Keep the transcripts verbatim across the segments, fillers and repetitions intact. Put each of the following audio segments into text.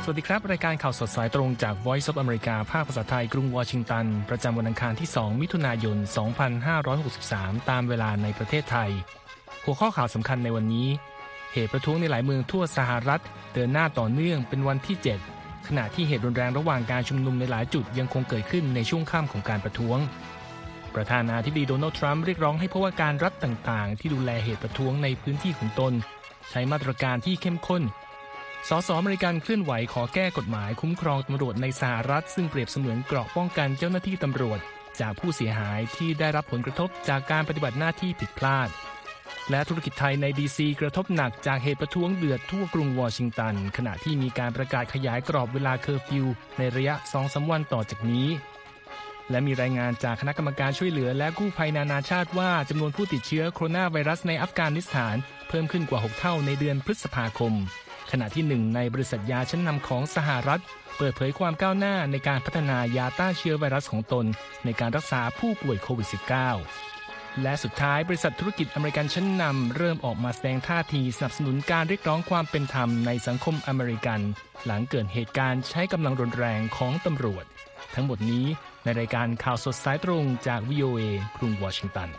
สวัสดีครับรายการข่าวสดสายตรงจาก Voice of America ภาคภาษาไทยกรุงวอชิงตันประจำวันอังคารที่สองมิถุนายนสองพันห้าร้อยหกสิบสามตามเวลาในประเทศไทยหัวข้อข่าวสำคัญในวันนี้เหตุประท้วงในหลายเมืองทั่วสหรัฐเดินหน้าต่อเนื่องเป็นวันที่เจ็ดขณะที่เหตุรุนแรงระหว่างการชุมนุมในหลายจุดยังคงเกิดขึ้นในช่วงค่ำของการประท้วงประธานาธิบดีโดนัลด์ทรัมป์เรียกร้องให้ผู้ว่าการรัฐต่างๆที่ดูแลเหตุประท้วงในพื้นที่ของตนใช้มาตรการที่เข้มข้นสสอเมริกันเคลื่อนไหวขอแก้กฎหมายคุ้มครองตำรวจในสหรัฐซึ่งเปรียบเสมือนเกราะป้องกันเจ้าหน้าที่ตำรวจจากผู้เสียหายที่ได้รับผลกระทบจากการปฏิบัติหน้าที่ผิดพลาดและธุรกิจไทยในดีซีกระทบหนักจากเหตุประท้วงเดือดทั่วกรุงวอชิงตันขณะที่มีการประกาศขยายกรอบเวลาเคอร์ฟิวในระยะ สองถึงสาม วันต่อจากนี้และมีรายงานจากคณะกรรมการช่วยเหลือและกู้ภัยนานาชาติว่าจำนวนผู้ติดเชื้อโคโรนาไวรัสในอัฟกานิสถานเพิ่มขึ้นกว่าหกเท่าในเดือนพฤษภาคมขณะที่หนึ่งในบริษัทยาชั้นนำของสหรัฐเปิดเผยความก้าวหน้าในการพัฒนายาต้านเชื้อไวรัสของตนในการรักษาผู้ป่วยโควิด สิบเก้า และสุดท้ายบริษัทธุรกิจอเมริกันชั้นนำเริ่มออกมาแสดงท่าทีสนับสนุนการเรียกร้องความเป็นธรรมในสังคมอเมริกันหลังเกิดเหตุการณ์ใช้กำลังรุนแรงของตำรวจทั้งหมดนี้ในรายการข่าวสดสายตรงจาก วี โอ เอ กรุงวอชิงตัน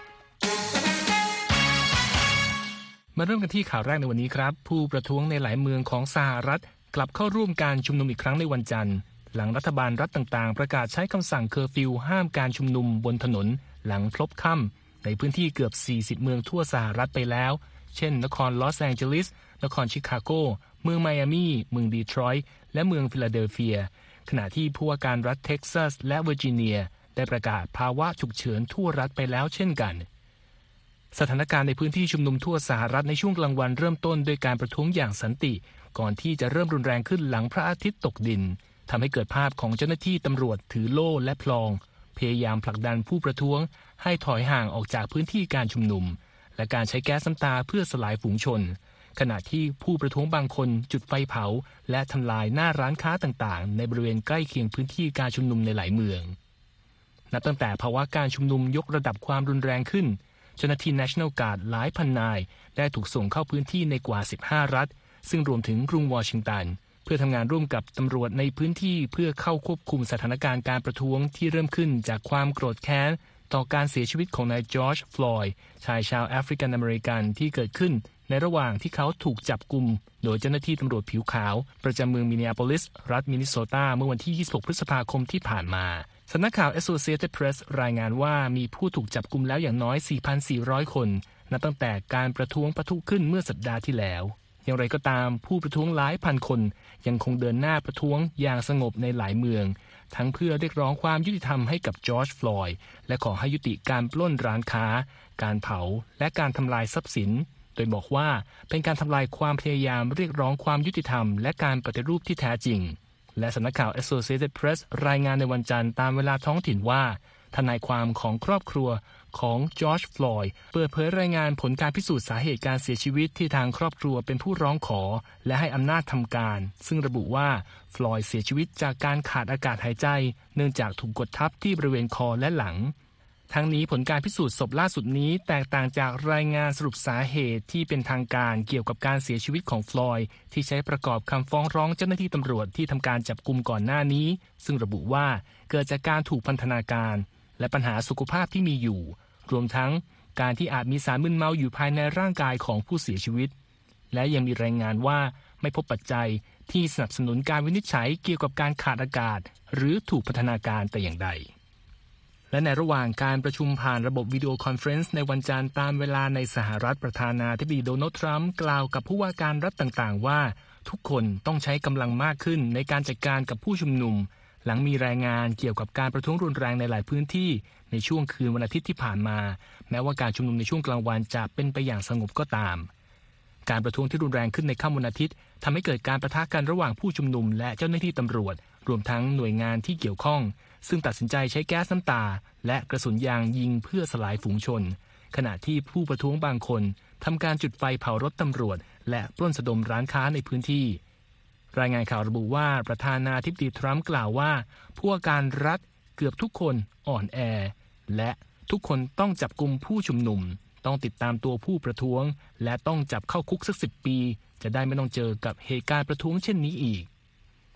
มาเริ่มกันที่ข่าวแรกในวันนี้ครับผู้ประท้วงในหลายเมืองของสหรัฐกลับเข้าร่วมการชุมนุมอีกครั้งในวันจันทร์หลังรัฐบาลรัฐต่างๆประกาศใช้คำสั่งเคอร์ฟิวห้ามการชุมนุมบนถนนหลังพลบค่ำในพื้นที่เกือบสี่สิบเมืองทั่วสหรัฐไปแล้วเช่นนครลอสแองเจลิสนครชิคาโกเมืองไมอามีเมืองดีทรอยต์และเมืองฟิลาเดลเฟียขณะที่ผู้ว่าการรัฐเท็กซัสและเวอร์จิเนียได้ประกาศภาวะฉุกเฉินทั่วรัฐไปแล้วเช่นกันสถานการณ์ในพื้นที่ชุมนุมทั่วสหรัฐในช่วงกลางวันเริ่มต้นด้วยการประท้วงอย่างสันติก่อนที่จะเริ่มรุนแรงขึ้นหลังพระอาทิตย์ตกดินทำให้เกิดภาพของเจ้าหน้าที่ตำรวจถือโล่และพลองพยายามผลักดันผู้ประท้วงให้ถอยห่างออกจากพื้นที่การชุมนุมและการใช้แก๊สน้ำตาเพื่อสลายฝูงชนขณะที่ผู้ประท้วงบางคนจุดไฟเผาและทำลายหน้าร้านค้าต่างๆในบริเวณใกล้เคียงพื้นที่การชุมนุมในหลายเมืองนับตั้งแต่ภาวะการชุมนุมยกระดับความรุนแรงขึ้นเจ้าหน้าที่ National Guard หลายพันนายได้ถูกส่งเข้าพื้นที่ในกว่าสิบห้ารัฐซึ่งรวมถึงกรุงวอชิงตันเพื่อทำงานร่วมกับตำรวจในพื้นที่เพื่อเข้าควบคุมสถานการณ์การประท้วงที่เริ่มขึ้นจากความโกรธแค้นต่อการเสียชีวิตของนายจอร์จฟลอยด์ชายชาวแอฟริกันอเมริกันที่เกิดขึ้นในระหว่างที่เขาถูกจับกุมโดยเจ้าหน้าที่ตำรวจผิวขาวประจำเมืองมินนิอาโพลิสรัฐมินนิโซตาเมื่อวันที่ยี่สิบหกพฤษภาคมที่ผ่านมาสำนักข่าว Associated Press รายงานว่ามีผู้ถูกจับกุมแล้วอย่างน้อย สี่พันสี่ร้อย คนนับตั้งแต่การประท้วงปะทุขึ้นเมื่อสัปดาห์ที่แล้วอย่างไรก็ตามผู้ประท้วงหลายพันคนยังคงเดินหน้าประท้วงอย่างสงบในหลายเมืองทั้งเพื่อเรียกร้องความยุติธรรมให้กับจอร์จฟลอยด์และขอให้ยุติการปล้นร้านค้าการเผาและการทำลายทรัพย์สินโดยบอกว่าเป็นการทำลายความพยายามเรียกร้องความยุติธรรมและการปฏิรูปที่แท้จริงและสำนักข่าว Associated Press รายงานในวันจันทร์ตามเวลาท้องถิ่นว่าทนายความของครอบครัวของจอร์จฟลอยด์เปิดเผยรายงานผลการพิสูจน์สาเหตุการเสียชีวิตที่ทางครอบครัวเป็นผู้ร้องขอและให้อำนาจทำการซึ่งระบุว่าฟลอยด์เสียชีวิตจากการขาดอากาศหายใจเนื่องจากถูกกดทับที่บริเวณคอและหลังทั้งนี้ผลการพิสูจน์ศพล่าสุดนี้แตกต่างจากรายงานสรุปสาเหตุที่เป็นทางการเกี่ยวกับการเสียชีวิตของฟลอยด์ที่ใช้ประกอบคำฟ้องร้องเจ้าหน้าที่ตำรวจที่ทำการจับกุมก่อนหน้านี้ซึ่งระบุว่าเกิดจากการถูกพันธนาการและปัญหาสุขภาพที่มีอยู่รวมทั้งการที่อาจมีสารมึนเมาอยู่ภายในร่างกายของผู้เสียชีวิตและยังมีรายงานว่าไม่พบปัจจัยที่สนับสนุนการวินิจฉัยเกี่ยวกับการขาดอากาศหรือถูกพันธนาการแต่อย่างใดและในระหว่างการประชุมผ่านระบบวิดีโอคอนเฟอเรนซ์ในวันจันทร์ตามเวลาในสหรัฐประธานาธิบดีโดนัลด์ทรัมป์กล่าวกับผู้ว่าการรัฐต่างๆว่าทุกคนต้องใช้กำลังมากขึ้นในการจัดการกับผู้ชุมนุมหลังมีรายงานเกี่ยวกับการประท้วงรุนแรงในหลายพื้นที่ในช่วงคืนวันอาทิตย์ที่ผ่านมาแม้ว่าการชุมนุมในช่วงกลางวันจะเป็นไปอย่างสงบก็ตามการประท้วงที่รุนแรงขึ้นในค่ำวันอาทิตย์ทำให้เกิดการปะทะกันระหว่างผู้ชุมนุมและเจ้าหน้าที่ตำรวจรวมทั้งหน่วยงานที่เกี่ยวข้องซึ่งตัดสินใจใช้แก๊สน้ำตาและกระสุนยางยิงเพื่อสลายฝูงชนขณะที่ผู้ประท้วงบางคนทำการจุดไฟเผารถตำรวจและปล้นสะดมร้านค้าในพื้นที่รายงานข่าวระบุว่าประธานาธิบดีทรัมป์กล่าวว่าผู้ว่าการรัฐเกือบทุกคนอ่อนแอและทุกคนต้องจับกุมผู้ชุมนุมต้องติดตามตัวผู้ประท้วงและต้องจับเข้าคุกสักสิบปีจะได้ไม่ต้องเจอกับเหตุการณ์ประท้วงเช่นนี้อีก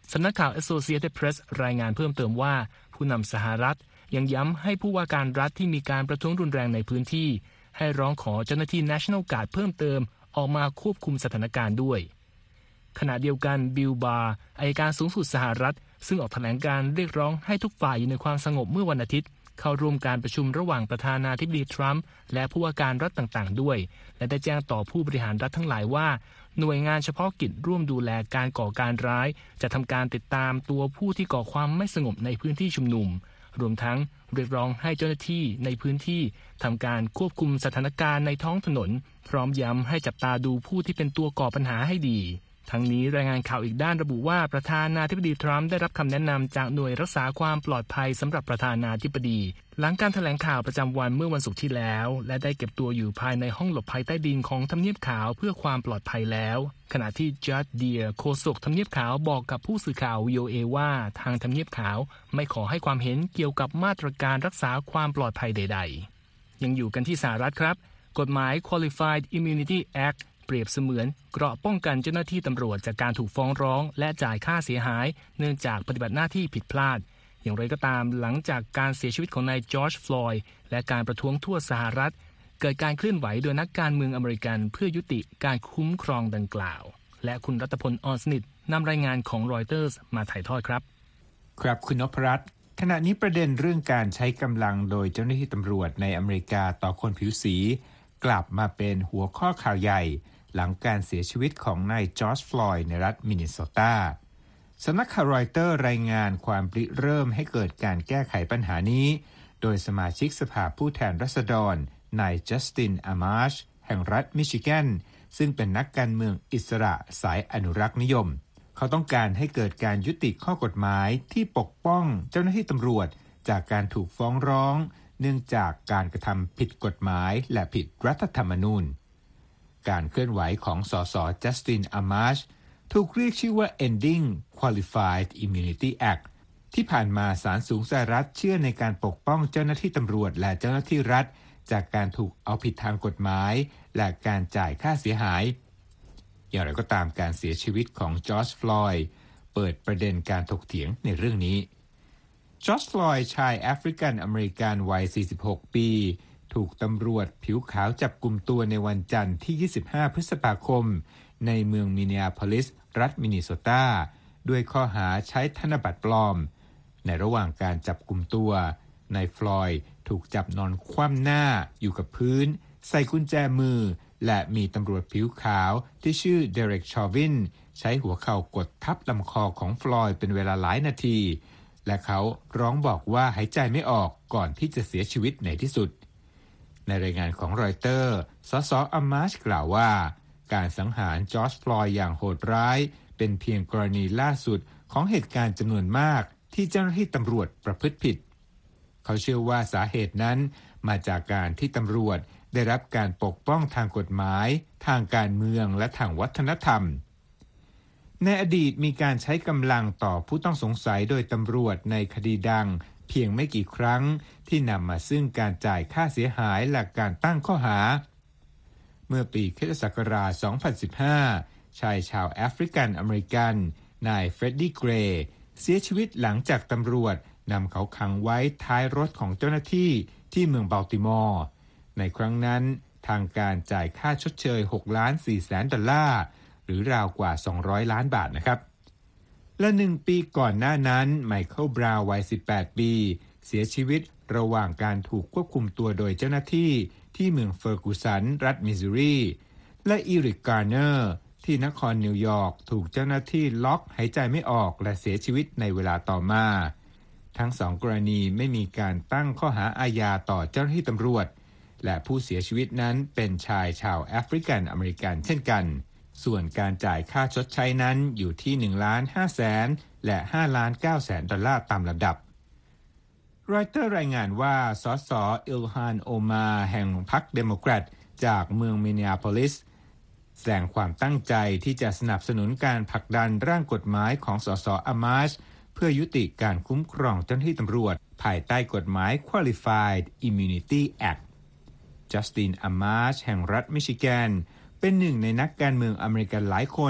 สำนักข่าว Associated Press รายงานเพิ่มเติมว่าผู้นำสหรัฐยังย้ำให้ผู้ว่าการรัฐที่มีการประท้วงรุนแรงในพื้นที่ให้ร้องขอเจ้าหน้าที่ National Guard เพิ่มเติมออกมาควบคุมสถานการณ์ด้วยขณะเดียวกันบิลบาร์อัยการสูงสุดสหรัฐซึ่งออกแถลงการเรียกร้องให้ทุกฝ่ายอยู่ในความสงบเมื่อวันอาทิตย์เข้าร่วมการประชุมระหว่างประธานาธิบดีทรัมป์และผู้ว่าการรัฐต่างๆด้วยและได้แจ้งต่อผู้บริหารรัฐทั้งหลายว่าหน่วยงานเฉพาะกิจร่วมดูแลการก่อการร้ายจะทำการติดตามตัวผู้ที่ก่อความไม่สงบในพื้นที่ชุมนุมรวมทั้งเรียกร้องให้เจ้าหน้าที่ในพื้นที่ทำการควบคุมสถานการณ์ในท้องถนนพร้อมย้ำให้จับตาดูผู้ที่เป็นตัวก่อปัญหาให้ดีทั้งนี้รายงานข่าวอีกด้านระบุว่าประธานาธิบดีทรัมป์ได้รับคำแนะนำจากหน่วยรักษาความปลอดภัยสำหรับประธานาธิบดีหลังการแถลงข่าวประจำวันเมื่อวันศุกร์ที่แล้วและได้เก็บตัวอยู่ภายในห้องหลบภัยใต้ดินของทำเนียบขาวเพื่อความปลอดภัยแล้วขณะที่จัดเดียร์โฆษกทำเนียบขาวบอกกับผู้สื่อข่าว วี โอ เอ ว่าทางทำเนียบขาวไม่ขอให้ความเห็นเกี่ยวกับมาตรการรักษาความปลอดภัยใดๆยังอยู่กันที่สหรัฐครับกฎหมาย Qualified Immunity Actเปรียบเสมือนเกราะป้องกันเจ้าหน้าที่ตำรวจจากการถูกฟ้องร้องและจ่ายค่าเสียหายเนื่องจากปฏิบัติหน้าที่ผิดพลาดอย่างไรก็ตามหลังจากการเสียชีวิตของนายจอร์จฟลอยด์และการประท้วงทั่วสหรัฐเกิดการเคลื่อนไหวโดยนักการเมืองอเมริกันเพื่อยุติการคุ้มครองดังกล่าวและคุณรัตพล อ่อนสนิทนำรายงานของรอยเตอร์สมาถ่ายทอดครับครับคุณนพรัตน์ขณะนี้ประเด็นเรื่องการใช้กำลังโดยเจ้าหน้าที่ตำรวจในอเมริกาต่อคนผิวสีกลับมาเป็นหัวข้อข่าวใหญ่หลังการเสียชีวิตของนายจอร์จฟลอยด์ในรัฐมินนิโซตาสำนักข่าวรอยเตอร์รายงานความริเริ่มให้เกิดการแก้ไขปัญหานี้โดยสมาชิกสภาผู้แทนราษฎรนายจัสติน อามาชแห่งรัฐมิชิแกนซึ่งเป็นนักการเมืองอิสระสายอนุรักษ์นิยมเขาต้องการให้เกิดการยุติข้อกฎหมายที่ปกป้องเจ้าหน้าที่ตำรวจจากการถูกฟ้องร้องเนื่องจากการกระทำผิดกฎหมายและผิดรัฐธรรมนูญการเคลื่อนไหวของสสจัสติน อามาชถูกเรียกชื่อว่า Ending Qualified Immunity Act ที่ผ่านมาศาลสูงสหรัฐเชื่อในการปกป้องเจ้าหน้าที่ตำรวจและเจ้าหน้าที่รัฐจากการถูกเอาผิดทางกฎหมายและการจ่ายค่าเสียหายอย่างไรก็ตามการเสียชีวิตของจอร์จฟลอยด์เปิดประเด็นการถกเถียงในเรื่องนี้จอร์จฟลอยด์ชายแอฟริกันอเมริกันวัยสี่สิบหกปีถูกตำรวจผิวขาวจับกุมตัวในวันจันทร์ที่ยี่สิบห้าพฤษภาคมในเมืองมินนีอาโพลิสรัฐมินนิโซตาด้วยข้อหาใช้ธนบัตรปลอมในระหว่างการจับกุมตัวนายฟลอยด์ถูกจับนอนคว่ำหน้าอยู่กับพื้นใส่กุญแจมือและมีตำรวจผิวขาวที่ชื่อเดเร็ก ชอวินใช้หัวเข่ากดทับลำคอของฟลอยด์เป็นเวลาหลายนาทีและเขาร้องบอกว่าหายใจไม่ออกก่อนที่จะเสียชีวิตในที่สุดในรายงานของรอยเตอร์สส อามาชกล่าวว่าการสังหารจอร์จฟลอยด์อย่างโหดร้ายเป็นเพียงกรณีล่าสุดของเหตุการณ์จำนวนมากที่เจ้าหน้าที่ตำรวจประพฤติผิดเขาเชื่อว่าสาเหตุนั้นมาจากการที่ตำรวจได้รับการปกป้องทางกฎหมายทางการเมืองและทางวัฒนธรรมในอดีตมีการใช้กำลังต่อผู้ต้องสงสัยโดยตำรวจในคดีดังเพียงไม่กี่ครั้งที่นำมาซึ่งการจ่ายค่าเสียหายและการตั้งข้อหาเมื่อปีคริสตศักราช สองพันสิบห้า ชายชาวแอฟริกันอเมริกันนายเฟรดดี้ เกรย์เสียชีวิตหลังจากตำรวจนำเขาขังไว้ท้ายรถของเจ้าหน้าที่ที่เมืองบัลติมอร์ในครั้งนั้นทางการจ่ายค่าชดเชย หกล้านสี่แสนดอลลาร์หรือราวกว่าสองร้อยล้านบาทนะครับและหนึ่งปีก่อนหน้านั้นไมเคิล บราวน์วัยสิบแปดปีเสียชีวิตระหว่างการถูกควบคุมตัวโดยเจ้าหน้าที่ที่เมืองเฟอร์กูสันรัฐมิสซูรีและอีริก การ์เนอร์ที่นครนิวยอร์กถูกเจ้าหน้าที่ล็อกหายใจไม่ออกและเสียชีวิตในเวลาต่อมาทั้งสองกรณีไม่มีการตั้งข้อหาอาญาต่อเจ้าหน้าที่ตำรวจและผู้เสียชีวิตนั้นเป็นชายชาวแอฟริกันอเมริกันเช่นกันส่วนการจ่ายค่าชดใช้นั้นอยู่ที่ หนึ่งล้านห้าแสน และ ห้าล้านเก้าแสนดอลลาร์ตามลำดับรอยเตอร์รายงานว่าสสอิลฮาน โอมาแห่งพรรคเดโมแครตจากเมืองมินนีอาโพลิสแสดงความตั้งใจที่จะสนับสนุนการผลักดันร่างกฎหมายของสส อามาชเพื่อยุติการคุ้มครองเจ้าหน้าที่ตำรวจภายใต้กฎหมาย Qualified Immunity Act จัสติน อามาชแห่งรัฐมิชิแกนเป็นหนึ่งในนักการเมืองอเมริกันหลายคน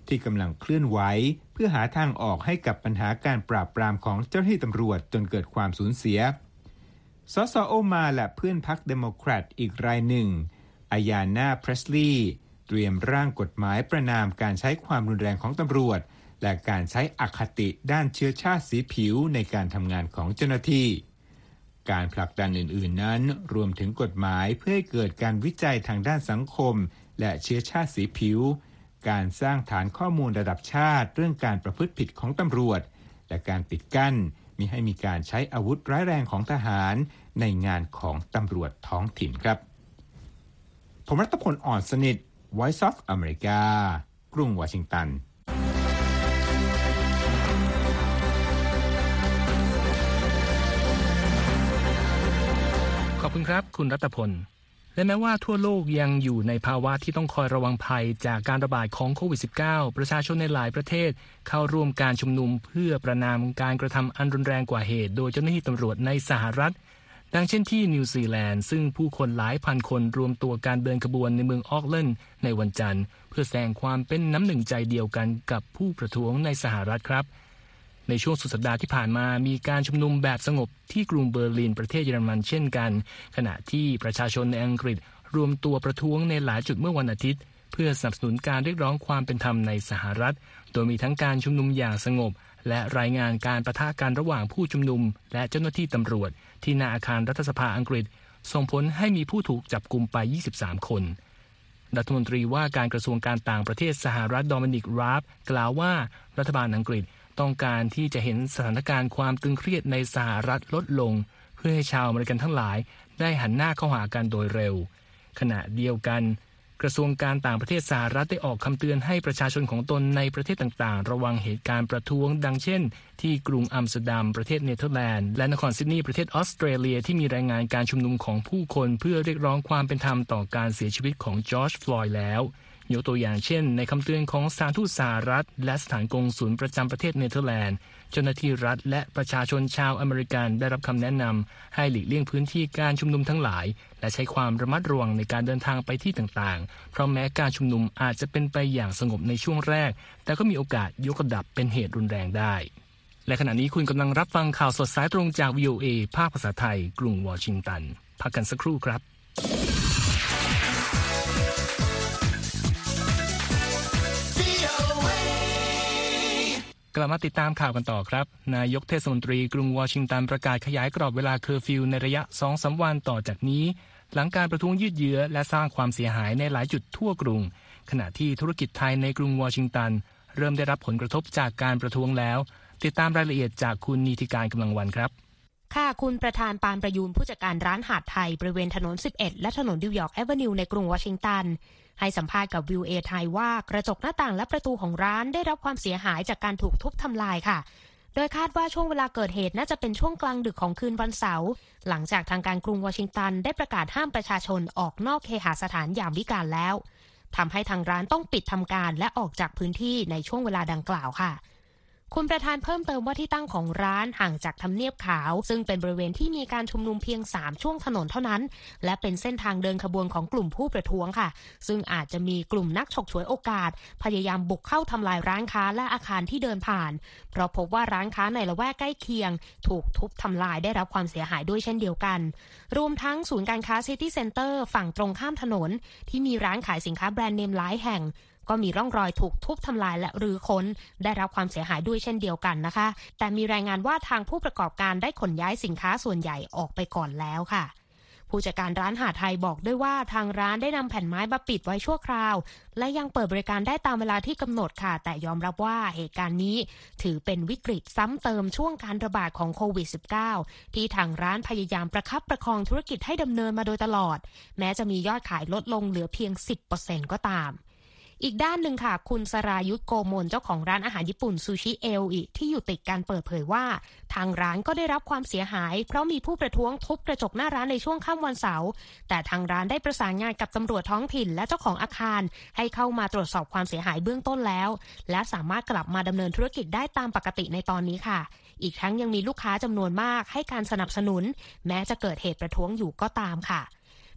ที่กำลังเคลื่อนไหวเพื่อหาทางออกให้กับปัญหาการปราบปรามของเจ้าหน้าที่ตำรวจจนเกิดความสูญเสียสสโอมาและเพื่อนพรรคเดโมแครตอีกรายหนึ่งอายานาเพรสลีย์เตรียมร่างกฎหมายประณามการใช้ความรุนแรงของตำรวจและการใช้อคติด้านเชื้อชาติสีผิวในการทำงานของเจ้าหน้าที่การผลักดันอื่นๆนั้นรวมถึงกฎหมายเพื่อให้เกิดการวิจัยทางด้านสังคมและเชื้อชาติสีผิวการสร้างฐานข้อมูลระดับชาติเรื่องการประพฤติผิดของตำรวจและการปิดกั้นมิให้มีการใช้อาวุธร้ายแรงของทหารในงานของตำรวจท้องถิ่นครับผมรัตพล อ่อนสนิท Voice of America กรุงวอชิงตันขอบคุณครับคุณรัตพลและแม้ว่าทั่วโลกยังอยู่ในภาวะที่ต้องคอยระวังภัยจากการระบาดของโควิด สิบเก้า ประชาชนในหลายประเทศเข้าร่วมการชุมนุมเพื่อประณามการกระทำอันรุนแรงกว่าเหตุโดยเจ้าหน้าที่ตำรวจในสหรัฐดังเช่นที่นิวซีแลนด์ซึ่งผู้คนหลายพันคนรวมตัวการเดินขบวนในเมืองออกแลนด์ในวันจันทร์เพื่อแสดงความเป็นน้ำหนึ่งใจเดียวกันกับผู้ประท้วงในสหรัฐครับในช่วงสุดสัปดาห์ที่ผ่านมามีการชุมนุมแบบสงบที่กรุงเบอร์ลินประเทศเยอรมันเช่นกันขณะที่ประชาชนในอังกฤษรวมตัวประท้วงในหลายจุดเมื่อวันอาทิตย์เพื่อสนับสนุนการเรียกร้องความเป็นธรรมในสหรัฐโดยมีทั้งการชุมนุมอย่างสงบและรายงานการปะทะกันระหว่างผู้ชุมนุมและเจ้าหน้าที่ตำรวจที่หน้าอาคารรัฐสภาอังกฤษส่งผลให้มีผู้ถูกจับกุมไปยี่สิบสามคนรัฐมนตรีว่าการกระทรวงการต่างประเทศสหรัฐโดมินิก ราฟกล่าวว่ารัฐบาลอังกฤษต้องการที่จะเห็นสถานการณ์ความตึงเครียดในสหรัฐลดลงเพื่อให้ชาวอเมริกันทั้งหลายได้หันหน้าเข้าหากันโดยเร็วขณะเดียวกันกระทรวงการต่างประเทศสหรัฐได้ออกคำเตือนให้ประชาชนของตนในประเทศต่างๆระวังเหตุการณ์ประท้วงดังเช่นที่กรุงอัมสเตอร์ดัมประเทศเนเธอร์แลนด์และนครซิดนีย์ประเทศออสเตรเลียที่มีรายงานการชุมนุมของผู้คนเพื่อเรียกร้องความเป็นธรรมต่อการเสียชีวิตของจอร์จ ฟลอยด์แล้วยกตัวอย่างเช่นในคำเตือนของสถานทูตสหรัฐและสถานกงสุลประจำประเทศเนเธอร์แลนด์เจ้าหน้าที่รัฐและประชาชนชาวอเมริกันได้รับคำแนะนำให้หลีกเลี่ยงพื้นที่การชุมนุมทั้งหลายและใช้ความระมัดระวังในการเดินทางไปที่ต่างๆเพราะแม้การชุมนุมอาจจะเป็นไปอย่างสงบในช่วงแรกแต่ก็มีโอกาสยกระดับเป็นเหตุรุนแรงได้และขณะนี้คุณกำลังรับฟังข่าวสดสายตรงจาก วี โอ เอ ภาคภาษาไทยกรุงวอชิงตันพักกันสักครู่ครับกลับมาติดตามข่าวกันต่อครับนายกเทศมนตรีกรุงวอชิงตันประกาศขยายกรอบเวลาเคอร์ฟิวในระยะ สองถึงสาม วันต่อจากนี้หลังการประท้วงยืดเยื้อและสร้างความเสียหายในหลายจุดทั่วกรุงขณะที่ธุรกิจไทยในกรุงวอชิงตันเริ่มได้รับผลกระทบจากการประท้วงแล้วติดตามรายละเอียดจากคุณนีติการกำลังวันครับค่ะคุณประธานปานประยูนผู้จัดการร้านหาดไทยบริเวณถนนสิบเอ็ดและถนนนิวยอร์กแอเวนิวในกรุงวอชิงตันให้สัมภาษณ์กับ วี โอ เอ ไทยว่ากระจกหน้าต่างและประตูของร้านได้รับความเสียหายจากการถูกทุบทำลายค่ะโดยคาดว่าช่วงเวลาเกิดเหตุน่าจะเป็นช่วงกลางดึกของคืนวันเสาร์หลังจากทางการกรุงวอชิงตันได้ประกาศห้ามประชาชนออกนอกเคหสถานยามวิกาลแล้วทำให้ทางร้านต้องปิดทำการและออกจากพื้นที่ในช่วงเวลาดังกล่าวค่ะคุณประธานเพิ่มเติมว่าที่ตั้งของร้านห่างจากทำเนียบขาวซึ่งเป็นบริเวณที่มีการชุมนุมเพียงสามช่วงถนนเท่านั้นและเป็นเส้นทางเดินขบวนของกลุ่มผู้ประท้วงค่ะซึ่งอาจจะมีกลุ่มนักฉกฉวยโอกาสพยายามบุกเข้าทำลายร้านค้าและอาคารที่เดินผ่านเพราะพบว่าร้านค้าในละแวกใกล้เคียงถูกทุบทำลายได้รับความเสียหายด้วยเช่นเดียวกันรวมทั้งศูนย์การค้าซิตี้เซ็นเตอร์ฝั่งตรงข้ามถนนที่มีร้านขายสินค้าแบรนด์เนมหลายแห่งก็มีร่องรอยถูกทุบทำลายและรื้อค้นได้รับความเสียหายด้วยเช่นเดียวกันนะคะแต่มีรายงานว่าทางผู้ประกอบการได้ขนย้ายสินค้าส่วนใหญ่ออกไปก่อนแล้วค่ะผู้จัดการร้านหาดไทยบอกด้วยว่าทางร้านได้นำแผ่นไม้มาปิดไว้ชั่วคราวและยังเปิดบริการได้ตามเวลาที่กำหนดค่ะแต่ยอมรับว่าเหตุการณ์นี้ถือเป็นวิกฤตซ้ำเติมช่วงการระบาดของโควิด สิบเก้า ที่ทางร้านพยายามประคับประคองธุรกิจให้ดำเนินมาโดยตลอดแม้จะมียอดขายลดลงเหลือเพียง สิบเปอร์เซ็นต์ ก็ตามอีกด้านหนึ่งค่ะคุณสรายุทธโกมลเจ้าของร้านอาหารญี่ปุ่นซูชิเอลอิที่อยู่ติดกันเปิดเผยว่าทางร้านก็ได้รับความเสียหายเพราะมีผู้ประท้วงทุบกระจกหน้าร้านในช่วงค่ำวันเสาร์แต่ทางร้านได้ประสานงานกับตำรวจท้องถิ่นและเจ้าของอาคารให้เข้ามาตรวจสอบความเสียหายเบื้องต้นแล้วและสามารถกลับมาดำเนินธุรกิจได้ตามปกติในตอนนี้ค่ะอีกทั้งยังมีลูกค้าจำนวนมากให้การสนับสนุนแม้จะเกิดเหตุประท้วงอยู่ก็ตามค่ะ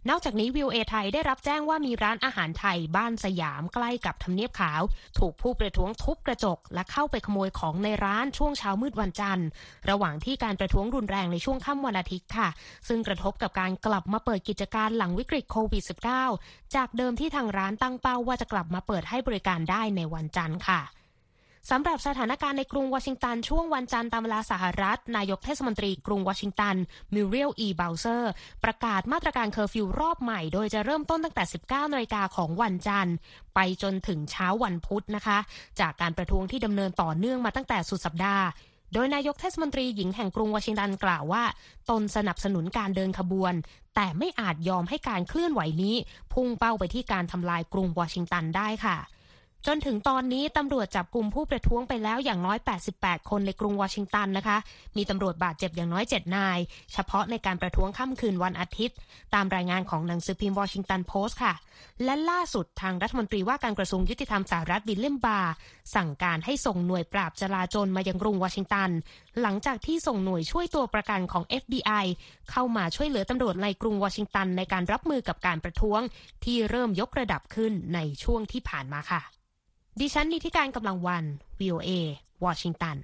นอกจากนี้ วี โอ เอ ไทยได้รับแจ้งว่ามีร้านอาหารไทยบ้านสยามใกล้กับทำเนียบขาวถูกผู้ประท้วงทุบกระจกและเข้าไปขโมยของในร้านช่วงเช้ามืดวันจันทร์ระหว่างที่การประท้วงรุนแรงในช่วงค่ำวันอาทิตย์ค่ะซึ่งกระทบกับการกลับมาเปิดกิจการหลังวิกฤตโควิด สิบเก้า จากเดิมที่ทางร้านตั้งเป้าว่าจะกลับมาเปิดให้บริการได้ในวันจันทร์ค่ะสำหรับสถานการณ์ในกรุงวอชิงตันช่วงวันจันทร์ตามเวลาสหรัฐนายกเทศมนตรีกรุงวอชิงตันมิเรียล อี เบลเซอร์ประกาศมาตรการเคอร์ฟิวรอบใหม่โดยจะเริ่มต้นตั้งแต่ สิบเก้านาฬิกาของวันจันทร์ไปจนถึงเช้าวันพุธนะคะจากการประท้วงที่ดำเนินต่อเนื่องมาตั้งแต่สุดสัปดาห์โดยนายกเทศมนตรีหญิงแห่งกรุงวอชิงตันกล่าวว่าตนสนับสนุนการเดินขบวนแต่ไม่อาจยอมให้การเคลื่อนไหวนี้พุ่งเป้าไปที่การทำลายกรุงวอชิงตันได้ค่ะจนถึงตอนนี้ตำรวจจับกลุ่มผู้ประท้วงไปแล้วอย่างน้อยแปดสิบแปดคนในกรุงวอชิงตันนะคะมีตำรวจบาดเจ็บอย่างน้อยเจ็ดนายเฉพาะในการประท้วงค่ำคืนวันอาทิตย์ตามรายงานของหนังสือพิมพ์วอชิงตันโพสต์ค่ะและล่าสุดทางรัฐมนตรีว่าการกระทรวงยุติธรรมสหรัฐวิลเลียมบาร์สั่งการให้ส่งหน่วยปราบจลาจลมายังกรุงวอชิงตันหลังจากที่ส่งหน่วยช่วยตัวประกันของ เอฟ บี ไอ เข้ามาช่วยเหลือตำรวจในกรุงวอชิงตันในการรับมือกับการประท้วงที่เริ่มยกระดับขึ้นในช่วงที่ผ่านมาค่ะดิฉันนิติการกำลังวัน วี โอ เอ วอชิงตัน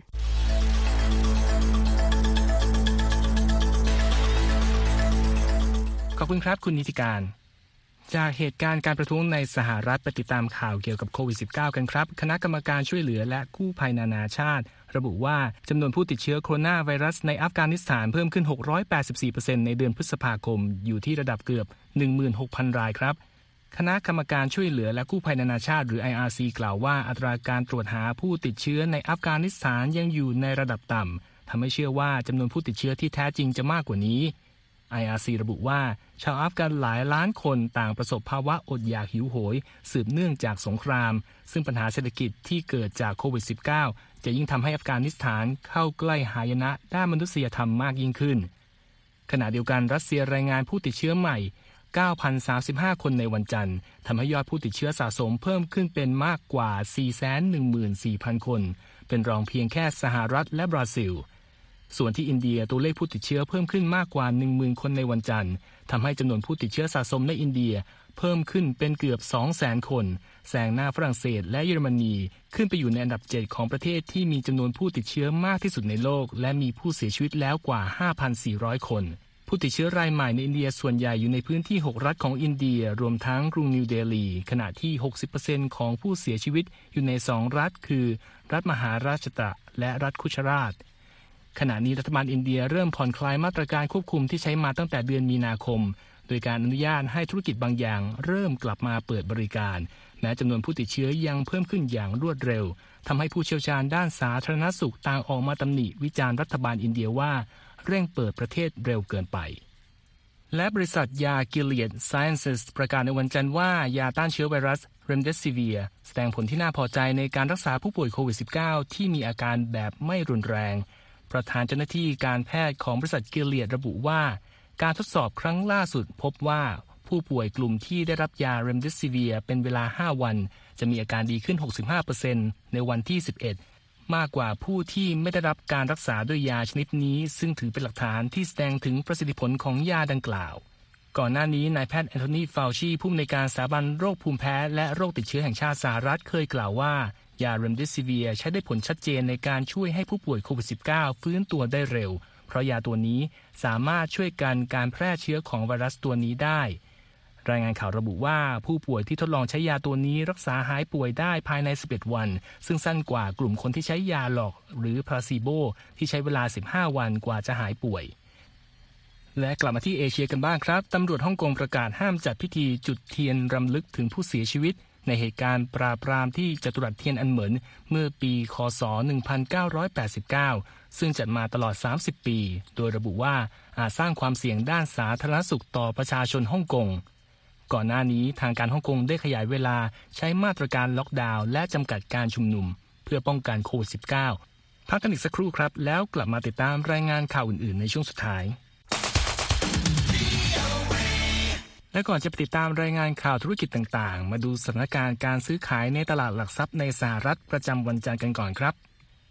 ขอบคุณครับคุณนิติการจากเหตุการณ์การประท้วงในสหรัฐไปติดตามข่าวเกี่ยวกับโควิด สิบเก้า กันครับคณะกรรมการช่วยเหลือและกู้ภัยนานาชาติระบุว่าจำนวนผู้ติดเชื้อโคโรนาไวรัสในอัฟกานิสถานเพิ่มขึ้น หกร้อยแปดสิบสี่เปอร์เซ็นต์ ในเดือนพฤษภาคมอยู่ที่ระดับเกือบ หนึ่งหมื่นหกพัน รายครับคณะกรรมการช่วยเหลือและกู้ภัยนานาชาติหรือ ไอ อาร์ ซี กล่าวว่าอัตราการตรวจหาผู้ติดเชื้อในอัฟกานิสถานยังอยู่ในระดับต่ำทำให้เชื่อว่าจำนวนผู้ติดเชื้อที่แท้จริงจะมากกว่านี้ ไอ อาร์ ซี ระบุว่าชาวอัฟกันหลายล้านคนต่างประสบภาวะอดอยากหิวโหยสืบเนื่องจากสงครามซึ่งปัญหาเศรษฐกิจที่เกิดจากโควิด สิบเก้า จะยิ่งทำให้อัฟกานิสถานเข้าใกล้หายนะด้านมนุษยธรรมมากยิ่งขึ้นขณะเดียวกันรัสเซียรายงานผู้ติดเชื้อใหม่เก้าพันสามสิบห้า คนในวันจันทร์ทำให้ยอดผู้ติดเชื้อสะสมเพิ่มขึ้นเป็นมากกว่า สี่แสนหนึ่งหมื่นสี่พัน คนเป็นรองเพียงแค่สหรัฐและบราซิลส่วนที่อินเดียตัวเลขผู้ติดเชื้อเพิ่มขึ้นมากกว่า หนึ่งหมื่น คนในวันจันทร์ทำให้จำนวนผู้ติดเชื้อสะสมในอินเดียเพิ่มขึ้นเป็นเกือบ สองแสน คนแซงหน้าฝรั่งเศสและเยอรมนีขึ้นไปอยู่ในอันดับเจ็ดของประเทศที่มีจำนวนผู้ติดเชื้อมากที่สุดในโลกและมีผู้เสียชีวิตแล้วกว่า ห้าพันสี่ร้อย คนผู้ติดเชื้อรายใหม่ในอินเดียส่วนใหญ่อยู่ในพื้นที่หกรัฐของอินเดียรวมทั้งกรุงนิวเดลีขณะที่ หกสิบเปอร์เซ็นต์ ของผู้เสียชีวิตอยู่ในสองรัฐคือรัฐมหาราชตะและรัฐคุชราตขณะนี้รัฐบาลอินเดียเริ่มผ่อนคลายมาตรการควบคุมที่ใช้มาตั้งแต่เดือนมีนาคมโดยการอนุญาตให้ธุรกิจบางอย่างเริ่มกลับมาเปิดบริการแม้จำนวนผู้ติดเชื้อยังเพิ่มขึ้นอย่างรวดเร็วทำให้ผู้เชี่ยวชาญด้านสาธารณสุขต่างออกมาตำหนิวิจารณ์รัฐบาลอินเดียว่าเร่งเปิดประเทศเร็วเกินไปและบริษัทยา Gilead Sciences ประกาศในวันจันทร์ว่ายาต้านเชื้อไวรัส Remdesivir แสดงผลที่น่าพอใจในการรักษาผู้ป่วยโควิด สิบเก้า ที่มีอาการแบบไม่รุนแรงประธานเจ้าหน้าที่การแพทย์ของบริษัท Gilead ระบุว่าการทดสอบครั้งล่าสุดพบว่าผู้ป่วยกลุ่มที่ได้รับยา Remdesivir เป็นเวลาห้าวันจะมีอาการดีขึ้น หกสิบห้าเปอร์เซ็นต์ ในวันที่สิบเอ็ดมากกว่าผู้ที่ไม่ได้รับการรักษาด้วยยาชนิดนี้ซึ่งถือเป็นหลักฐานที่แสดงถึงประสิทธิผลของยาดังกล่าวก่อนหน้านี้นายแพทย์แอนโทนี ฟาวชีผู้อำนวยการสถาบันโรคภูมิแพ้และโรคติดเชื้อแห่งชาติสหรัฐเคยกล่าวว่ายา Remdesivir ใช้ได้ผลชัดเจนในการช่วยให้ผู้ป่วยโควิด สิบเก้า ฟื้นตัวได้เร็วเพราะยาตัวนี้สามารถช่วยกันการแพร่เชื้อของไวรัสตัวนี้ได้รายงานข่าวระบุว่าผู้ป่วยที่ทดลองใช้ยาตัวนี้รักษาหายป่วยได้ภายในสิบเอ็ดวันซึ่งสั้นกว่ากลุ่มคนที่ใช้ยาหลอกหรือพลาซิโบที่ใช้เวลาสิบห้าวันกว่าจะหายป่วยและกลับมาที่เอเชียกันบ้างครับตำรวจฮ่องกงประกาศห้ามจัดพิธีจุดเทียนรำลึกถึงผู้เสียชีวิตในเหตุการณ์ปราบปรามที่จตุรัสเทียนอันเหมินเมื่อปีค.ศ. หนึ่งพันเก้าร้อยแปดสิบเก้าซึ่งจัดมาตลอดสามสิบปีโดยระบุว่าอาจสร้างความเสี่ยงด้านสาธารณสุขต่อประชาชนฮ่องกงก่อนหน้านี้ทางการฮ่องกงได้ขยายเวลาใช้มาตรการล็อกดาวน์และจำกัดการชุมนุมเพื่อป้องกันโควิด สิบเก้า พักกันอีกสักครู่ครับแล้วกลับมาติดตามรายงานข่าวอื่นๆในช่วงสุดท้ายและก่อนจะไปติดตามรายงานข่าวธุรกิจต่างๆมาดูสถานการณ์การซื้อขายในตลาดหลักทรัพย์ในสหรัฐประจำวันจันทร์กันก่อนครับ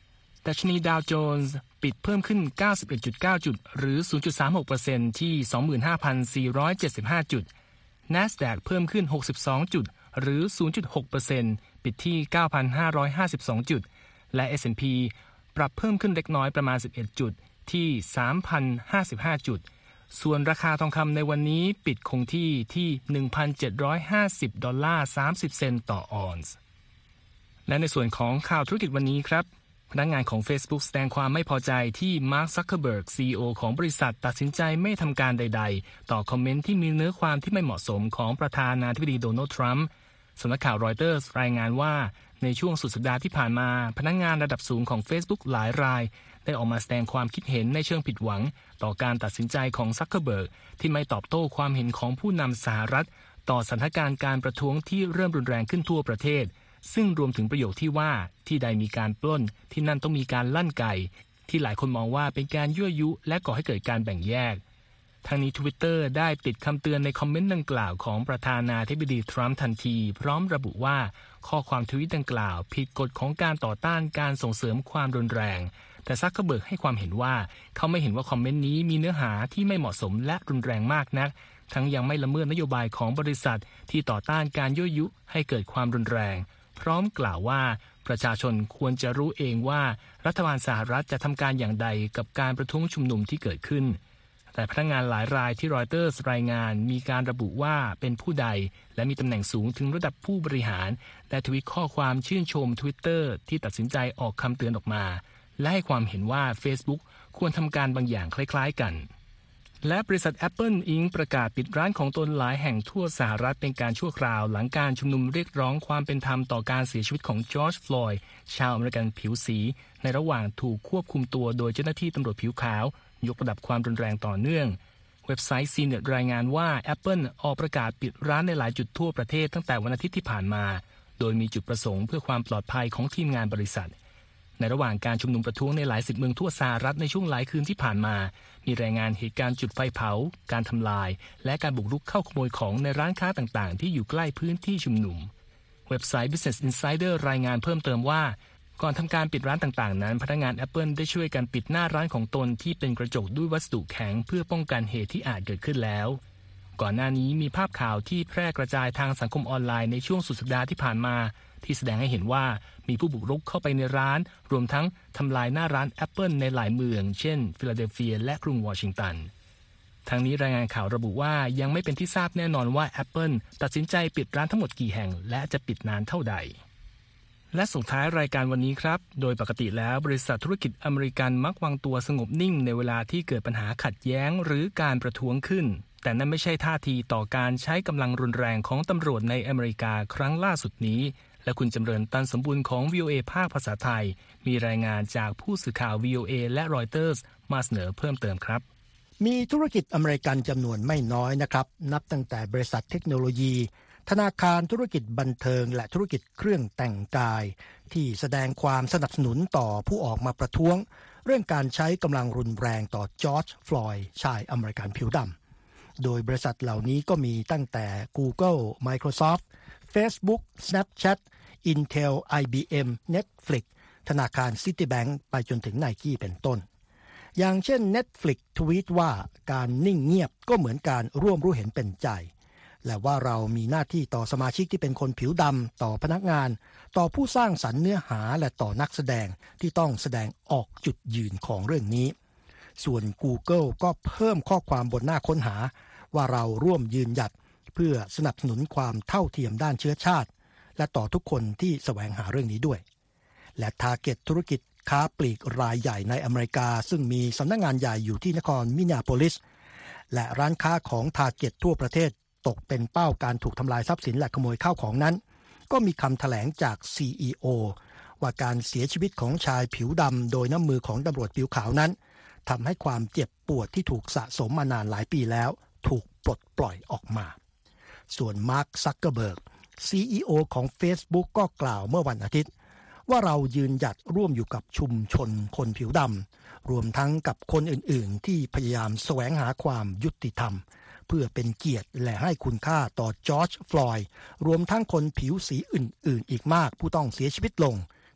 ดัชนีดาวโจนส์ปิดเพิ่มขึ้น เก้าสิบเอ็ดจุดเก้า จุดหรือ ศูนย์จุดสามหกเปอร์เซ็นต์ ที่ สองหมื่นห้าพันสี่ร้อยเจ็ดสิบห้า จุด NASDAQ เพิ่มขึ้นหกสิบสองจุดหรือ ศูนย์จุดหกเปอร์เซ็นต์ ปิดที่ เก้าพันห้าร้อยห้าสิบสอง จุดและ เอส แอนด์ พี ปรับเพิ่มขึ้นเล็กน้อยประมาณสิบเอ็ดจุดที่ สามพันห้าสิบห้า จุดส่วนราคาทองคำในวันนี้ปิดคงที่ที่ หนึ่งพันเจ็ดร้อยห้าสิบดอลลาร์สามสิบเซนต์ต่อออนซ์และในส่วนของข่าวธุรกิจวันนี้ครับพนักงานของ Facebook แสดงความไม่พอใจที่ Mark Zuckerberg ซี อี โอ ของบริษัทตัดสินใจไม่ทำการใดๆต่อคอมเมนต์ที่มีเนื้อความที่ไม่เหมาะสมของประธานาธิบดีโดนัลด์ทรัมป์สำนักข่าวรอยเตอร์สรายงานว่าในช่วงสุดสัปดาห์ที่ผ่านมาพนักงานระดับสูงของ Facebook หลายรายได้ออกมาแสดงความคิดเห็นในเชิงผิดหวังต่อการตัดสินใจของ Zuckerberg ที่ไม่ตอบโต้ความเห็นของผู้นำสหรัฐต่อสถานการณ์การประท้วงที่เริ่มรุนแรงขึ้นทั่วประเทศซึ่งรวมถึงประโยคที่ว่าที่ใดมีการปล้นที่นั่นต้องมีการลั่นไกที่หลายคนมองว่าเป็นการยั่วยุและก่อให้เกิดการแบ่งแยกทางนี้ Twitter ได้ติดคำเตือนในคอมเมนต์ดังกล่าวของประธานาธิบดีทรัมป์ทันทีพร้อมระบุว่าข้อความทวิตดังกล่าวผิดกฎของการต่อต้านการส่งเสริมความรุนแรงแต่ซักเคอร์เบิร์กให้ความเห็นว่าเขาไม่เห็นว่าคอมเมนต์นี้มีเนื้อหาที่ไม่เหมาะสมและรุนแรงมากนักทั้งยังไม่ละเมิดนโยบายของบริษัทที่ต่อต้านการยั่วยุให้เกิดความรุนแรงพร้อมกล่าวว่าประชาชนควรจะรู้เองว่ารัฐบาลสหรัฐจะทำการอย่างใดกับการประท้วงชุมนุมที่เกิดขึ้นแต่พนักงานหลายรายที่รอยเตอร์สรายงานมีการระบุว่าเป็นผู้ใดและมีตำแหน่งสูงถึงระดับผู้บริหารและทวีตข้อความชื่นชม Twitter ที่ตัดสินใจออกคำเตือนออกมาและให้ความเห็นว่า Facebook ควรทำการบางอย่างคล้ายๆกันและบริษัท Apple อิงค์ประกาศปิดร้านของตนหลายแห่งทั่วสหรัฐเป็นการชั่วคราวหลังการชุมนุมเรียกร้องความเป็นธรรมต่อการเสียชีวิตของจอร์จ ฟลอยด์ชาวอเมริกันผิวสีในระหว่างถูกควบคุมตัวโดยเจ้าหน้าที่ตำรวจผิวขาวยกระดับความรุนแรงต่อเนื่องเว็บไซต์ ซี เน็ต รายงานว่า Apple ออกประกาศปิดร้านในหลายจุดทั่วประเทศตั้งแต่วันอาทิตย์ที่ผ่านมาโดยมีจุดประสงค์เพื่อความปลอดภัยของทีมงานบริษัทในระหว่างการชุมนุมประท้วงในหลายสิบเมืองทั่วสหรัฐในช่วงหลายคืนที่ผ่านมามีรายงานเหตุการณ์จุดไฟเผาการทำลายและการบุกรุกเข้าขโมยของในร้านค้าต่างๆที่อยู่ใกล้พื้นที่ชุมนุมเว็บไซต์ Business Insider รายงานเพิ่มเติมว่าก่อนทำการปิดร้านต่างๆนั้นพนักงาน Apple ได้ช่วยกันปิดหน้าร้านของตนที่เป็นกระจกด้วยวัสดุแข็งเพื่อป้องกันเหตุที่อาจเกิดขึ้นแล้วก่อนหน้านี้มีภาพข่าวที่แพร่กระจายทางสังคมออนไลน์ในช่วงสุดสัปดาห์ที่ผ่านมาที่แสดงให้เห็นว่ามีผู้บุกรุกเข้าไปในร้านรวมทั้งทำลายหน้าร้าน Apple ในหลายเมืองเช่นฟิลาเดลเฟียและกรุงวอชิงตันทางนี้รายงานข่าวระบุว่ายังไม่เป็นที่ทราบแน่นอนว่า Apple ตัดสินใจปิดร้านทั้งหมดกี่แห่งและจะปิดนานเท่าใดและส่งท้ายรายการวันนี้ครับโดยปกติแล้วบริษัทธุรกิจอเมริกันมักวางตัวสงบนิ่งในเวลาที่เกิดปัญหาขัดแย้งหรือการประท้วงขึ้นแต่นั่นไม่ใช่ท่าทีต่อการใช้กำลังรุนแรงของตำรวจในอเมริกาครั้งล่าสุดนี้และคุณจำเริญตันสมบูรณ์ของ วี โอ เอ ภาคภาษาไทยมีรายงานจากผู้สื่อข่าว วี โอ เอ และรอยเตอร์สมาเสนอเพิ่มเติมครับมีธุรกิจอเมริกันจำนวนไม่น้อยนะครับนับตั้งแต่บริษัทเทคโนโลยีธนาคารธุรกิจบันเทิงและธุรกิจเครื่องแต่งกายที่แสดงความสนับสนุนต่อผู้ออกมาประท้วงเรื่องการใช้กำลังรุนแรงต่อจอร์จ ฟลอยด์ชายอเมริกันผิวดำโดยบริษัทเหล่านี้ก็มีตั้งแต่ Google Microsoft Facebook Snapchat Intel ไอ บี เอ็ม Netflix ธนาคาร Citibank ไปจนถึง Nike เป็นต้นอย่างเช่น Netflix ทวีตว่าการนิ่งเงียบก็เหมือนการร่วมรู้เห็นเป็นใจและว่าเรามีหน้าที่ต่อสมาชิกที่เป็นคนผิวดำต่อพนักงานต่อผู้สร้างสรรค์เนื้อหาและต่อนักแสดงที่ต้องแสดงออกจุดยืนของเรื่องนี้ส่วน Google ก็เพิ่มข้อความบนหน้าค้นหาว่าเราร่วมยืนหยัดเพื่อสนับสนุนความเท่าเทียมด้านเชื้อชาติและต่อทุกคนที่แสวงหาเรื่องนี้ด้วยและ Target ธุรกิจค้าปลีกรายใหญ่ในอเมริกาซึ่งมีสำนักงานใหญ่อยู่ที่นครมินนีอาโพลิสและร้านค้าของ Target ทั่วประเทศตกเป็นเป้าการถูกทำลายทรัพย์สินและขโมยข้าวของนั้นก็มีคำแถลงจาก ซี อี โอ ว่าการเสียชีวิตของชายผิวดำโดยน้ำมือของตำรวจผิวขาวนั้นทำให้ความเจ็บปวดที่ถูกสะสมมานานหลายปีแล้วถูกปลดปล่อยออกมาส่วนมาร์ค ซักเกอร์เบิร์ก ซี อี โอ ของ Facebook ก็กล่าวเมื่อวันอาทิตย์ว่าเรายืนหยัดร่วมอยู่กับชุมชนคนผิวดำรวมทั้งกับคนอื่นๆที่พยายามแสวงหาความยุติธรรมเพื่อเป็นเกียรติและให้คุณค่าต่อจอร์จ ฟลอยด์รวมทั้งคนผิวสีอื่นๆอีกมากผู้ต้องเสียชีวิตลง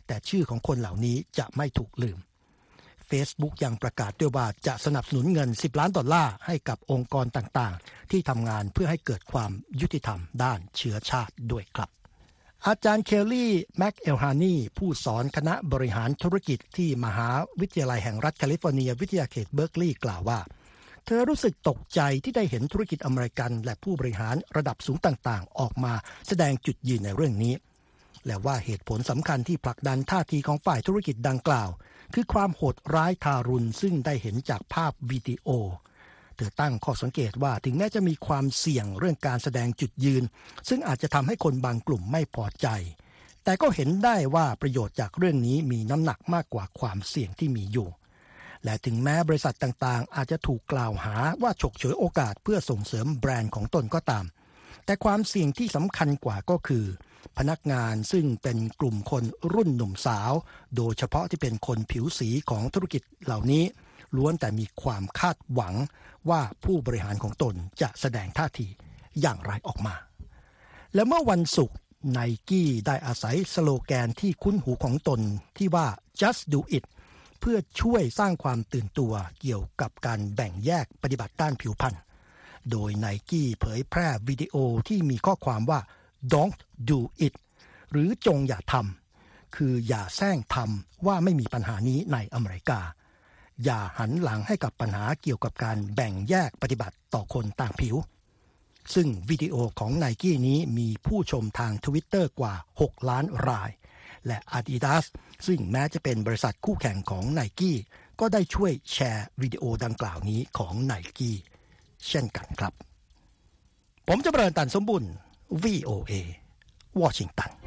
แต่ชื่อของคนเหล่านี้จะไม่ถูกลืม Facebook ยังประกาศด้วยว่าจะสนับสนุนเงินสิบล้านดอลลาร์ให้กับองค์กรต่างๆที่ทำงานเพื่อให้เกิดความยุติธรรมด้านเชื้อชาติด้วยครับอาจารย์เคลลี่แม็กเอลฮานีผู้สอนคณะบริหารธุรกิจที่มหาวิทยาลัยแห่งรัฐแคลิฟอร์เนียวิทยาเขตเบิร์กลีย์กล่าวว่าเธอรู้สึกตกใจที่ได้เห็นธุรกิจอเมริกันและผู้บริหารระดับสูงต่างๆออกมาแสดงจุดยืนในเรื่องนี้และว่าเหตุผลสำคัญที่ผลักดันท่าทีของฝ่ายธุรกิจดังกล่าวคือความโหดร้ายทารุณซึ่งได้เห็นจากภาพวิดีโอเธอตั้งข้อสังเกตว่าถึงแม้จะมีความเสี่ยงเรื่องการแสดงจุดยืนซึ่งอาจจะทำให้คนบางกลุ่มไม่พอใจแต่ก็เห็นได้ว่าประโยชน์จากเรื่องนี้มีน้ำหนักมากกว่าความเสี่ยงที่มีอยู่และถึงแม้บริษัทต่างๆอาจจะถูกกล่าวหาว่าฉกฉวยโอกาสเพื่อส่งเสริมแบรนด์ของตนก็ตามแต่ความเสี่ยงที่สำคัญกว่าก็คือพนักงานซึ่งเป็นกลุ่มคนรุ่นหนุ่มสาวโดยเฉพาะที่เป็นคนผิวสีของธุรกิจเหล่านี้ล้วนแต่มีความคาดหวังว่าผู้บริหารของตนจะแสดงท่าทีอย่างไรออกมาและเมื่อวันศุกร์ไนกี้ได้อาศัยสโลแกนที่คุ้นหูของตนที่ว่า just do it เพื่อช่วยสร้างความตื่นตัวเกี่ยวกับการแบ่งแยกปฏิบัติด้านผิวพรรณโดยไนกี้เผยแพร่วิดีโอที่มีข้อความว่า don't do it หรือจงอย่าทำคืออย่าแซงทำว่าไม่มีปัญหานี้ในอเมริกาอย่าหันหลังให้กับปัญหาเกี่ยวกับการแบ่งแยกปฏิบัติต่อคนต่างผิวซึ่งวิดีโอของไนกี้นี้มีผู้ชมทาง Twitter กว่าหกล้านรายและ Adidas ซึ่งแม้จะเป็นบริษัทคู่แข่งของไนกี้ก็ได้ช่วยแชร์วิดีโอดังกล่าวนี้ของไนกี้เช่นกันครับผมจะเริญตันสมบุญ วี โอ เอ วอชิงตัน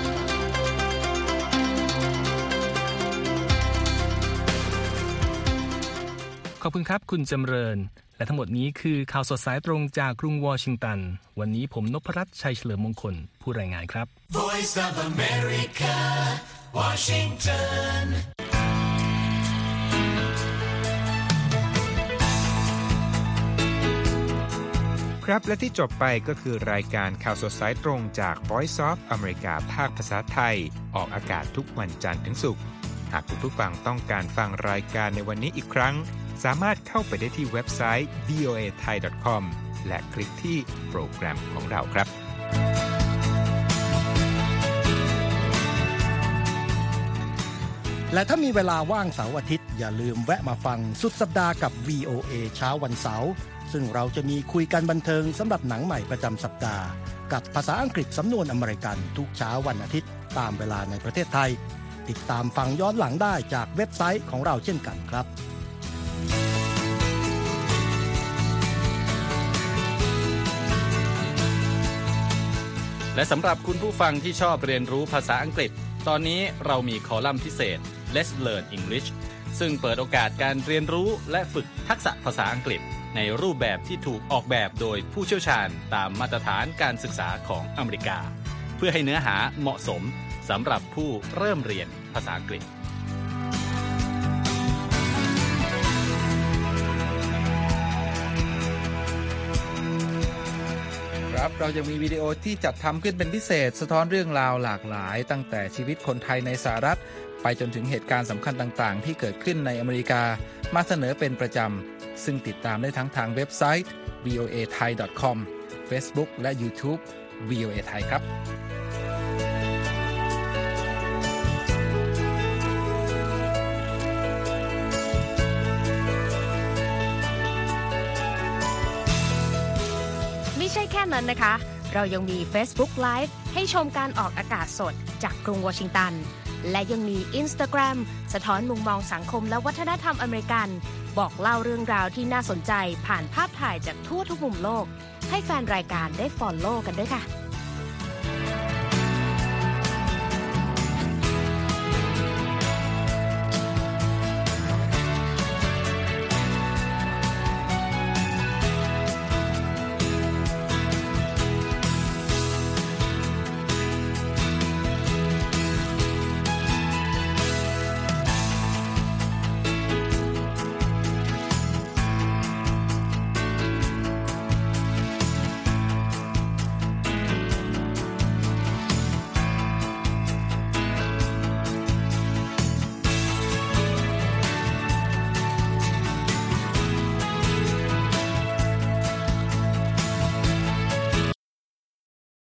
ขอบคุณครับคุณจำเริญและทั้งหมดนี้คือข่าวสดสายตรงจากกรุงวอชิงตันวันนี้ผมนพรัตน์ชัยเฉลิมมงคลผู้รายงานครับ Voice of America Washington ครับและที่จบไปก็คือรายการข่าวสดสายตรงจาก Voice of America ภาคภาษาไทยออกอากาศทุกวันจันทร์ถึงศุกร์หากคุณผู้ฟังต้องการฟังรายการในวันนี้อีกครั้งสามารถเข้าไปได้ที่เว็บไซต์ วี โอ เอ ไทย ดอท คอม และคลิกที่โปรแกรมของเราครับและถ้ามีเวลาว่างเสาร์อาทิตย์อย่าลืมแวะมาฟังสุดสัปดาห์กับ วี โอ เอ เช้าวันเสาร์ซึ่งเราจะมีคุยกันบันเทิงสำหรับหนังใหม่ประจำสัปดาห์กับภาษาอังกฤษสำนวนอเมริกันทุกเช้าวันอาทิตย์ตามเวลาในประเทศไทยติดตามฟังย้อนหลังได้จากเว็บไซต์ของเราเช่นกันครับและสำหรับคุณผู้ฟังที่ชอบเรียนรู้ภาษาอังกฤษตอนนี้เรามีคอลัมน์พิเศษ Let's Learn English ซึ่งเปิดโอกาสการเรียนรู้และฝึกทักษะภาษาอังกฤษในรูปแบบที่ถูกออกแบบโดยผู้เชี่ยวชาญตามมาตรฐานการศึกษาของอเมริกาเพื่อให้เนื้อหาเหมาะสมสำหรับผู้เริ่มเรียนภาษาอังกฤษครับเรายังมีวิดีโอที่จัดทำขึ้นเป็นพิเศษสะท้อนเรื่องราวหลากหลายตั้งแต่ชีวิตคนไทยในสหรัฐไปจนถึงเหตุการณ์สำคัญต่างๆที่เกิดขึ้นในอเมริกามาเสนอเป็นประจำซึ่งติดตามได้ทั้งทางเว็บไซต์ วี โอ เอ ไทย ดอท คอม Facebook และ YouTube วี โอ เอ ไทยครับไม่ใช่แค่นั้นนะคะเรายังมี Facebook Live ให้ชมการออกอากาศสดจากกรุงวอชิงตันและยังมี Instagram สะท้อนมุมมองสังคมและวัฒนธรรมอเมริกันบอกเล่าเรื่องราวที่น่าสนใจผ่านภาพถ่ายจากทั่วทุกมุมโลกให้แฟนรายการได้ follow กันด้วยค่ะ